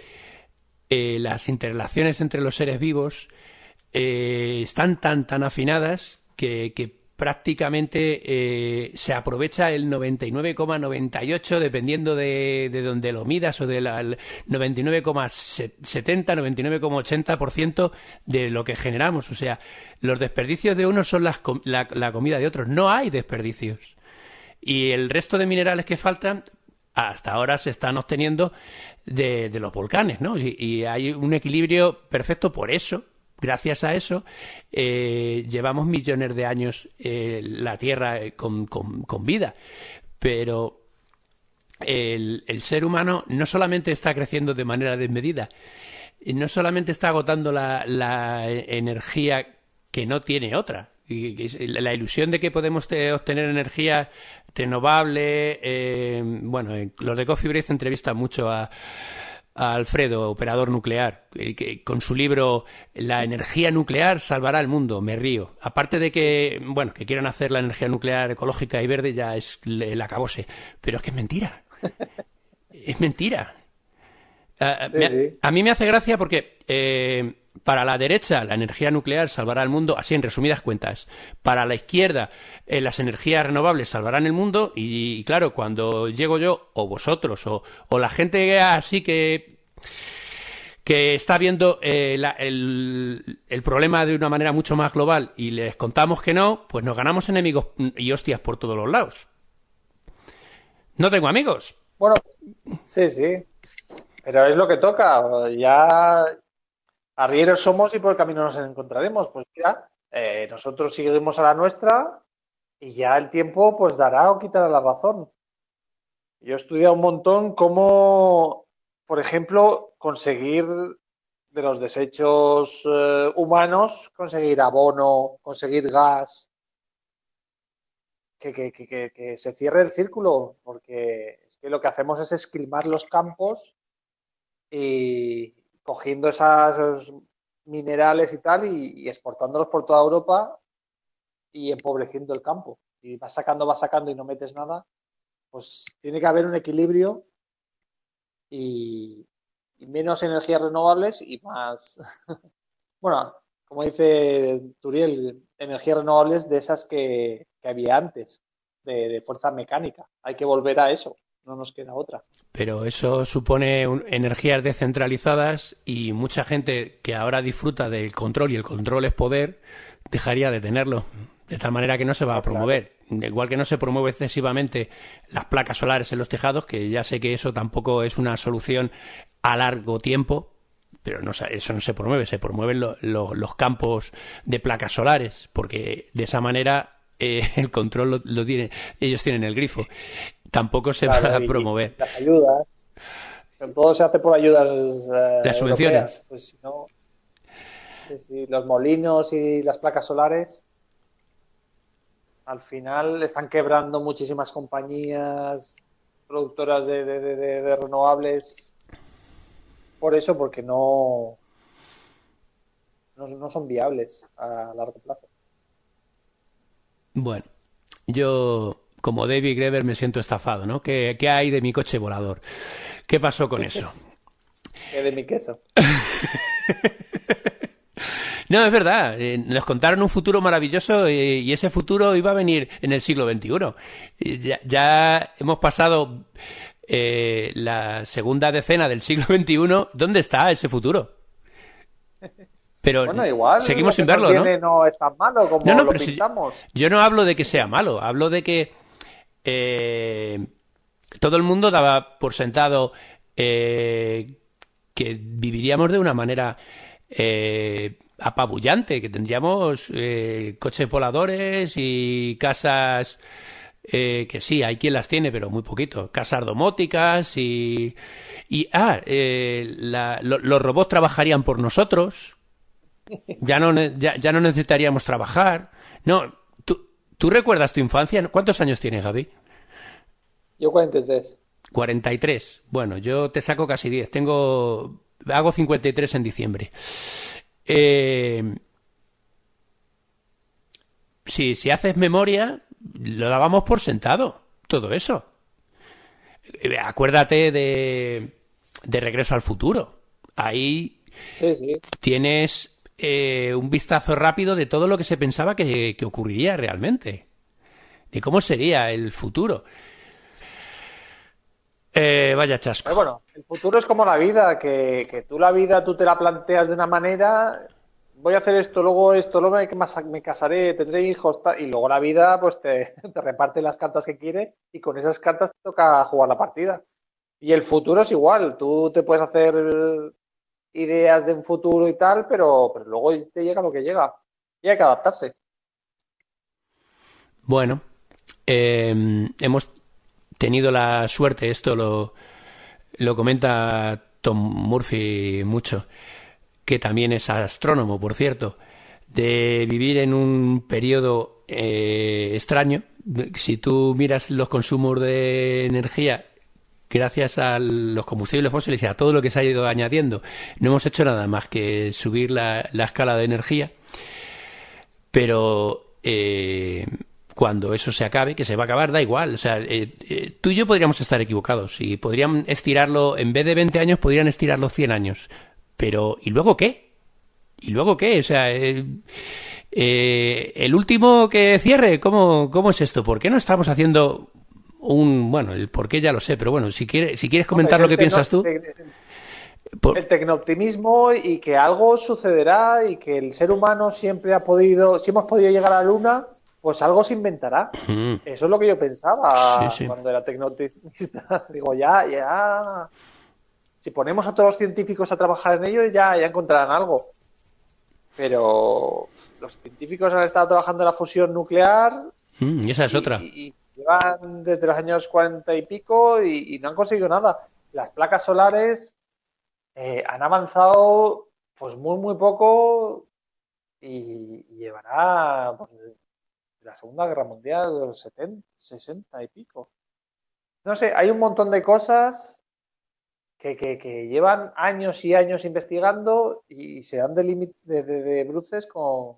eh, las interrelaciones entre los seres vivos eh, están tan, tan afinadas que, que prácticamente eh, se aprovecha el noventa y nueve coma noventa y ocho, dependiendo de, de donde lo midas, o del noventa y nueve coma setenta, noventa y nueve coma ochenta por ciento de lo que generamos. O sea, los desperdicios de unos son las, la, la comida de otros. No hay desperdicios. Y el resto de minerales que faltan, hasta ahora se están obteniendo de, de los volcanes, ¿no? Y, y hay un equilibrio perfecto. Por eso, gracias a eso, eh, llevamos millones de años eh, la Tierra con, con, con vida. Pero el, el ser humano no solamente está creciendo de manera desmedida, no solamente está agotando la, la energía que no tiene otra. Y, y la ilusión de que podemos te, obtener energía renovable. Eh, bueno, los de Coffee Break entrevistan mucho a, a Alfredo, operador nuclear, el que con su libro La energía nuclear salvará el mundo. Me río. Aparte de que, bueno, que quieran hacer la energía nuclear ecológica y verde, ya es el acabose. Pero es que es mentira. Es mentira. A, Sí, me, sí. a mí me hace gracia porque eh, para la derecha la energía nuclear salvará el mundo, así en resumidas cuentas. Para la izquierda eh, las energías renovables salvarán el mundo y, y claro, cuando llego yo o vosotros o, o la gente así que que está viendo eh, la, el, el problema de una manera mucho más global y les contamos que no, pues nos ganamos enemigos y hostias por todos los lados. No tengo amigos. Bueno, sí, sí, pero es lo que toca. Ya arrieros somos y por el camino nos encontraremos. Pues mira, eh, nosotros seguimos a la nuestra y ya el tiempo pues dará o quitará la razón. Yo he estudiado un montón cómo, por ejemplo, conseguir de los desechos eh, humanos, conseguir abono, conseguir gas, que, que, que, que se cierre el círculo, porque es que lo que hacemos es esquilmar los campos y cogiendo esos minerales y tal y, y exportándolos por toda Europa y empobreciendo el campo. Y vas sacando, vas sacando y no metes nada, pues tiene que haber un equilibrio y, y menos energías renovables y más, bueno, como dice Turiel, energías renovables de esas que, que había antes, de, de fuerza mecánica. Hay que volver a eso, no nos queda otra. Pero eso supone un, energías descentralizadas y mucha gente que ahora disfruta del control y el control es poder, dejaría de tenerlo. De tal manera que no se va a promover. Claro. Igual que no se promueve excesivamente las placas solares en los tejados, que ya sé que eso tampoco es una solución a largo tiempo, pero no, eso no se promueve, se promueven lo, lo, los campos de placas solares, porque de esa manera eh, el control lo, lo tiene, ellos tienen el grifo. Tampoco se claro, va a promover. Las ayudas, todo se hace por ayudas eh, las subvenciones. Europeas. Pues si no, sí, sí, los molinos y las placas solares, al final están quebrando muchísimas compañías productoras de, de, de, de renovables por eso, porque no, no, no son viables a largo plazo. Bueno, yo como David Graeber me siento estafado, ¿no? ¿Qué, qué hay de mi coche volador? ¿Qué pasó con eso? ¿Qué de mi queso? No, es verdad. Eh, nos contaron un futuro maravilloso eh, y ese futuro iba a venir en el siglo veintiuno. Eh, ya, ya hemos pasado eh, la segunda decena del siglo veintiuno. ¿Dónde está ese futuro? Pero bueno, igual seguimos sin verlo, ¿no? No es tan malo como no, no, lo pero pintamos. Si yo, yo no hablo de que sea malo, hablo de que eh, todo el mundo daba por sentado eh, que viviríamos de una manera eh, apabullante, que tendríamos eh, coches voladores y casas eh, que sí, hay quien las tiene, pero muy poquito, casas domóticas y, y ah, eh, la, lo, los robots trabajarían por nosotros, ya no, ya, ya no necesitaríamos trabajar. No, ¿tú, ¿tú recuerdas tu infancia? ¿Cuántos años tienes, Gaby? Yo cuarenta y tres. cuarenta y tres. Bueno, yo te saco casi diez. Tengo, hago cincuenta y tres en diciembre. Eh, si, si haces memoria, lo dábamos por sentado, todo eso. Eh, acuérdate de, de Regreso al Futuro. Ahí sí, sí. tienes eh, un vistazo rápido de todo lo que se pensaba que, que ocurriría realmente. De cómo sería el futuro. Eh, vaya chasco. Pero bueno, el futuro es como la vida, que, que tú la vida tú te la planteas de una manera, voy a hacer esto, luego esto, luego me, me casaré, tendré hijos, tal, y luego la vida pues te, te reparte las cartas que quiere y con esas cartas te toca jugar la partida. Y el futuro es igual, tú te puedes hacer ideas de un futuro y tal, pero, pero luego te llega lo que llega y hay que adaptarse. Bueno, eh, hemos tenido la suerte, esto lo, lo comenta Tom Murphy mucho, que también es astrónomo, por cierto, de vivir en un periodo eh, extraño. Si tú miras los consumos de energía, gracias a los combustibles fósiles y a todo lo que se ha ido añadiendo, no hemos hecho nada más que subir la, la escala de energía, pero eh, cuando eso se acabe, que se va a acabar, da igual. O sea, eh, eh, tú y yo podríamos estar equivocados y podrían estirarlo, en vez de veinte años, podrían estirarlo cien años. Pero, ¿y luego qué? ¿Y luego qué? O sea, eh, eh, el último que cierre, ¿cómo, cómo es esto? ¿Por qué no estamos haciendo un... Bueno, el por qué ya lo sé, pero bueno, si quieres, si quieres comentar Hombre, lo que piensas tú... Por... El tecnooptimismo y que algo sucederá y que el ser humano siempre ha podido... Si hemos podido llegar a la Luna... Pues algo se inventará. Mm. Eso es lo que yo pensaba sí, sí. cuando era tecnooptimista. Digo, ya, ya. Si ponemos a todos los científicos a trabajar en ello, ya, ya encontrarán algo. Pero los científicos han estado trabajando en la fusión nuclear. Mm, y esa es y, otra. Y, y llevan desde los años cuarenta y pico y, y no han conseguido nada. Las placas solares eh, han avanzado pues muy, muy poco y, y llevará... Pues, la Segunda Guerra Mundial de los setenta, sesenta y pico. No sé, hay un montón de cosas que, que, que llevan años y años investigando y se dan de, de, de, de bruces con,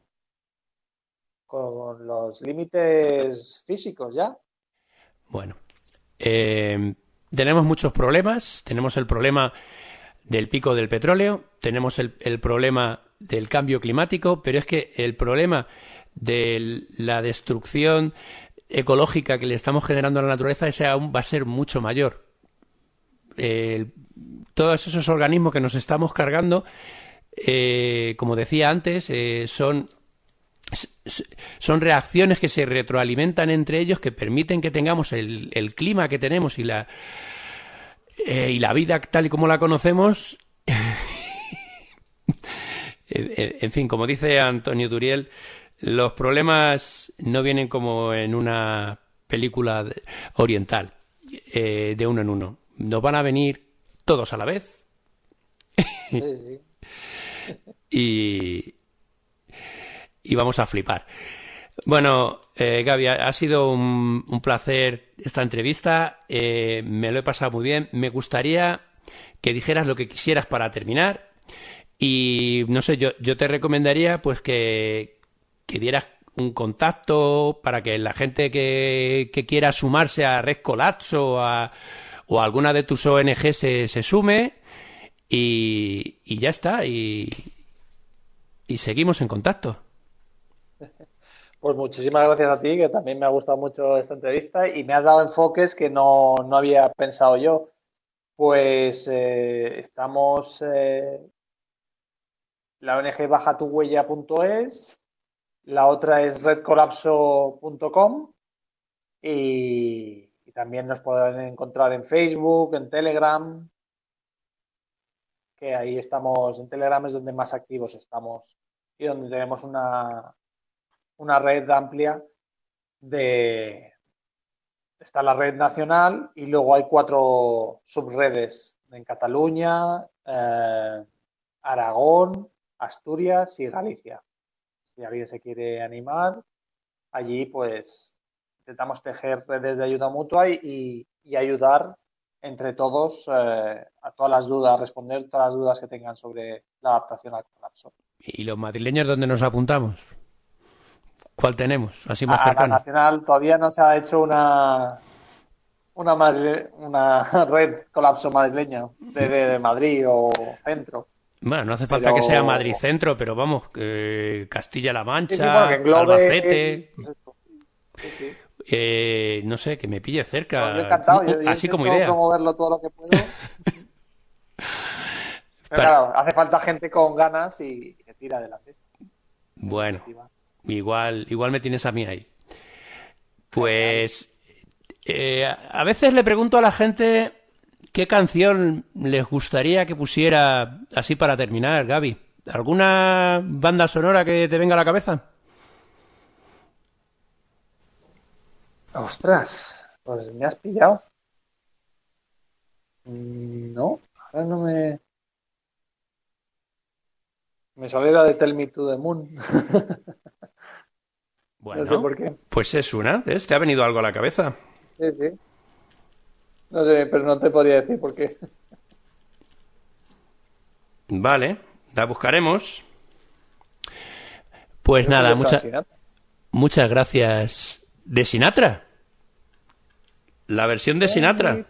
con los límites físicos ya. Bueno, eh, tenemos muchos problemas. Tenemos el problema del pico del petróleo, tenemos el, el problema del cambio climático, pero es que el problema de la destrucción ecológica que le estamos generando a la naturaleza, ese aún va a ser mucho mayor. Eh, todos esos organismos que nos estamos cargando, eh, como decía antes, eh, son son reacciones que se retroalimentan entre ellos, que permiten que tengamos el, el clima que tenemos y la eh, y la vida tal y como la conocemos. en, en fin, como dice Antonio Turiel, los problemas no vienen como en una película oriental, eh, de uno en uno. Nos van a venir todos a la vez. Sí, sí. y y vamos a flipar. Bueno, eh, Gaby, ha sido un, un placer esta entrevista. Eh, me lo he pasado muy bien. Me gustaría que dijeras lo que quisieras para terminar. Y no sé, yo, yo te recomendaría pues que, que dieras un contacto para que la gente que, que quiera sumarse a Red Colapso o a, o a alguna de tus O N G se, se sume. Y, y ya está. Y, y seguimos en contacto. Pues muchísimas gracias a ti, que también me ha gustado mucho esta entrevista y me has dado enfoques que no, no había pensado yo. Pues eh, estamos, eh, la O N G baja tu huella punto es, la otra es red colapso punto com y, y también nos pueden encontrar en Facebook, en Telegram, que ahí estamos, en Telegram es donde más activos estamos y donde tenemos una una red amplia de... Está la red nacional y luego hay cuatro subredes en Cataluña, eh, Aragón, Asturias y Galicia. Si alguien se quiere animar, allí pues intentamos tejer redes de ayuda mutua y, y ayudar entre todos eh, a todas las dudas, responder todas las dudas que tengan sobre la adaptación al colapso. ¿Y los madrileños dónde nos apuntamos? ¿Cuál tenemos? Así más A cercano. la nacional todavía no se ha hecho una una, madri- una red colapso madrileña de, de, de Madrid o centro. Bueno, no hace falta Pero... que sea Madrid centro, pero vamos, eh, Castilla-La Sí, sí, Mancha, bueno, que englobe... Albacete, Sí, sí. eh, no sé, que me pille cerca, No, yo encantado, yo, yo así como intento idea. promoverlo todo lo que puedo. Pero Para- claro, hace falta gente con ganas y que tira adelante. Bueno, igual, igual me tienes a mí ahí. Pues eh, a veces le pregunto a la gente qué canción les gustaría que pusiera así para terminar, Gaby. ¿Alguna banda sonora que te venga a la cabeza? Ostras, pues me has pillado. Mm, No, ahora no me... Me sale la de Tell Me to the Moon. Bueno, No sé por qué. pues es una, ¿ves? ¿Te ha venido algo a la cabeza? Sí, sí. No sé, pero no te podría decir por qué. Vale, la buscaremos. Pues Yo nada, soy de Frank mucha- Sinatra. muchas gracias. ¿De Sinatra? ¿La versión de Sinatra?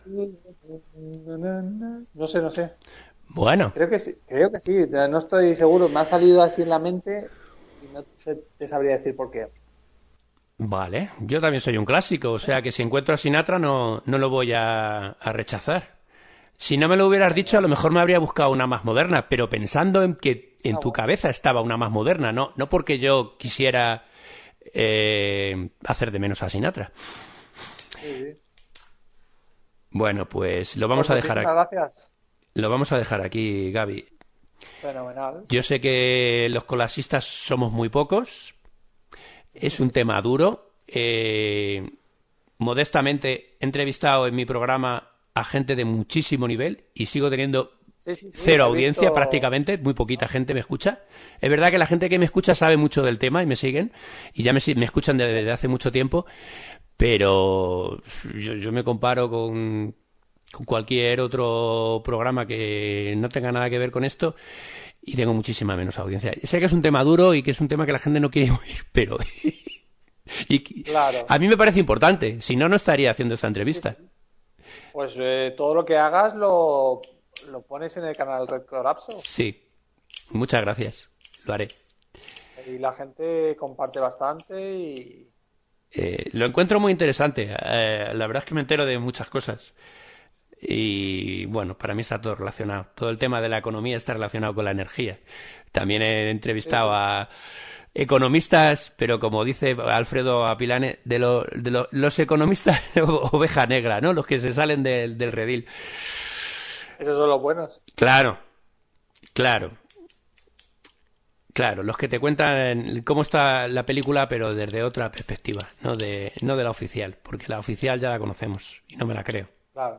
No sé, no sé. Bueno, Creo que sí, creo que sí. No estoy seguro. Me ha salido así en la mente y no sé- te sabría decir por qué. vale. Yo también soy un clásico, o sea que si encuentro a Sinatra no, no lo voy a, a rechazar. Si no me lo hubieras dicho, a lo mejor me habría buscado una más moderna, pero pensando en que en Ah, tu bueno. cabeza estaba una más moderna, no, no porque yo quisiera eh, hacer de menos a Sinatra. Sí, sí. Bueno, pues lo vamos Pues a dejar aquí, muchísimas gracias. lo vamos a dejar aquí, Gaby. Fenomenal. Yo sé que los colasistas somos muy pocos, es un tema duro. Eh, modestamente he entrevistado en mi programa a gente de muchísimo nivel y sigo teniendo Sí, sí, sí. cero He audiencia visto... prácticamente, muy poquita gente me escucha. Es verdad que la gente que me escucha sabe mucho del tema y me siguen y ya me, si- me escuchan desde, desde hace mucho tiempo, pero yo, yo me comparo con, con cualquier otro programa que no tenga nada que ver con esto y tengo muchísima menos audiencia. Sé que es un tema duro y que es un tema que la gente no quiere oír, pero y Claro. a mí me parece importante, si no, no estaría haciendo esta Sí, entrevista. sí. Pues eh, todo lo que hagas lo, lo pones en el canal Red Colapso Sí, muchas gracias, lo haré. y la gente comparte bastante y Eh, lo encuentro muy interesante. Eh, la verdad es que me entero de muchas cosas. Y bueno, para mí está todo relacionado. Todo el tema de la economía está relacionado con la energía. También he sí, entrevistado sí. a, economistas, pero como dice Alfredo Apilane, de, lo, de lo, los economistas oveja negra, ¿no? Los que se salen del, del redil. Esos son los buenos. Claro, claro. Claro, los que te cuentan cómo está la película, pero desde otra perspectiva, no de, no de la oficial, porque la oficial ya la conocemos y no me la creo. Claro.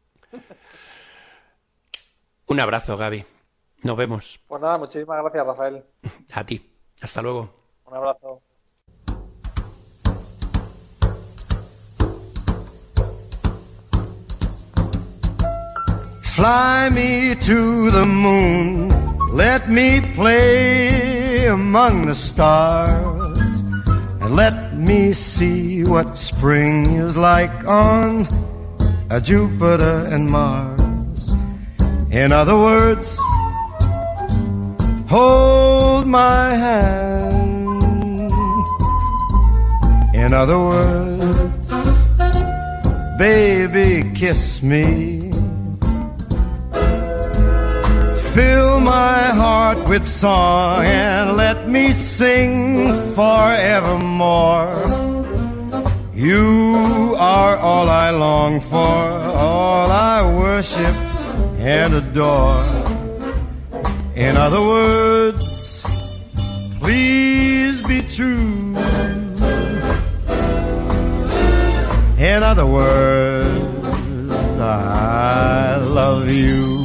Un abrazo, Gaby. Nos vemos. Pues nada, muchísimas gracias, Rafael. A ti. Hasta luego. Un abrazo. Fly me to the moon, let me play among the stars, and let me see what spring is like on a Jupiter and Mars. In other words, hold my hand. In other words, baby, kiss me. Fill my heart with song and let me sing forevermore. You are all I long for, all I worship and adore. In other words, please be true. In other words, I love you.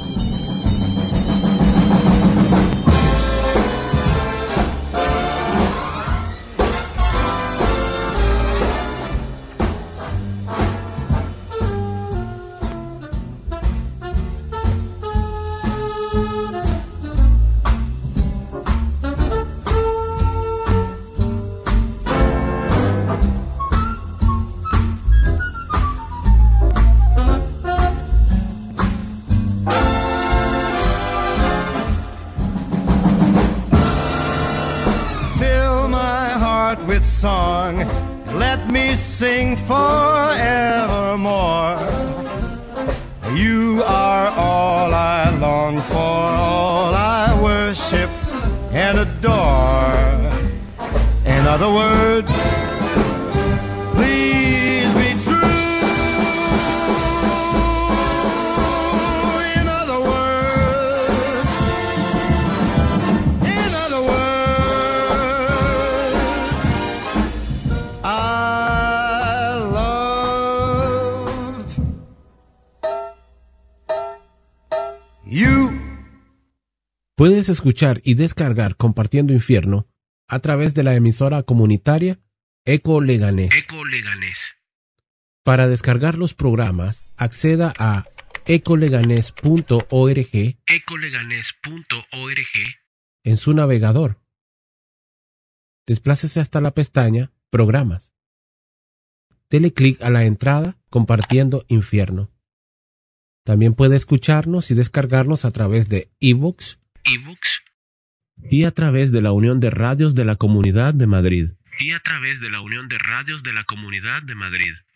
Song, let me sing forevermore. You are all I long for, all I worship and adore. In other words, please be true. In other words, in other words, I love you. Puedes escuchar y descargar Compartiendo Infierno a través de la emisora comunitaria Eco Leganés. Eco Leganés. Para descargar los programas, acceda a ecoleganés punto org ecoleganés punto org en su navegador. Desplácese hasta la pestaña Programas. Dele clic a la entrada Compartiendo Infierno. También puede escucharnos y descargarnos a través de iVoox iVoox y a través de la Unión de Radios de la Comunidad de Madrid. y a través de la Unión de Radios de la Comunidad de Madrid.